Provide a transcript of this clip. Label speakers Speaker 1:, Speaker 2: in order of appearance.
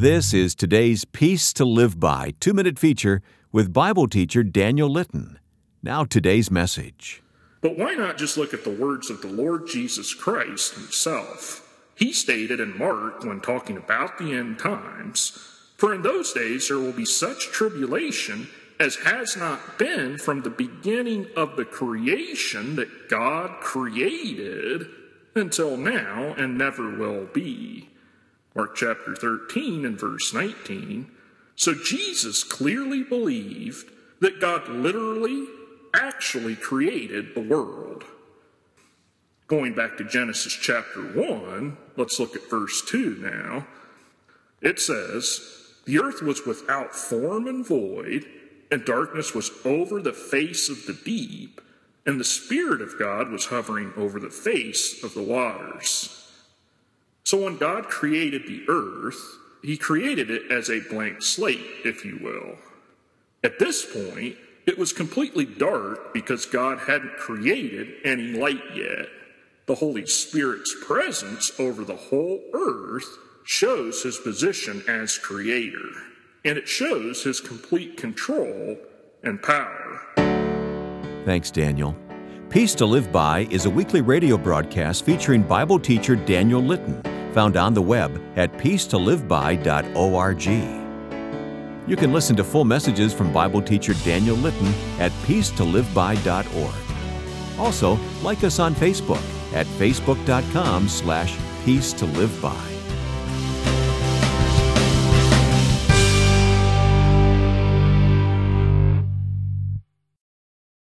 Speaker 1: This is today's Peace to Live By 2-minute feature with Bible teacher Daniel Litton. Now today's message.
Speaker 2: But why not just look at the words of the Lord Jesus Christ himself? He stated in Mark when talking about the end times, "For in those days there will be such tribulation as has not been from the beginning of the creation that God created until now and never will be." Mark chapter 13 and verse 19. So Jesus clearly believed that God literally, actually created the world. Going back to Genesis chapter 1, let's look at verse 2 now. It says, "The earth was without form and void, and darkness was over the face of the deep, and the Spirit of God was hovering over the face of the waters." So when God created the earth, he created it as a blank slate, if you will. At this point, it was completely dark because God hadn't created any light yet. The Holy Spirit's presence over the whole earth shows his position as creator, and it shows his complete control and power.
Speaker 1: Thanks, Daniel. Peace to Live By is a weekly radio broadcast featuring Bible teacher Daniel Litton, found on the web at peacetoliveby.org. You can listen to full messages from Bible teacher Daniel Litton at peacetoliveby.org. Also, like us on Facebook at facebook.com/peacetoliveby.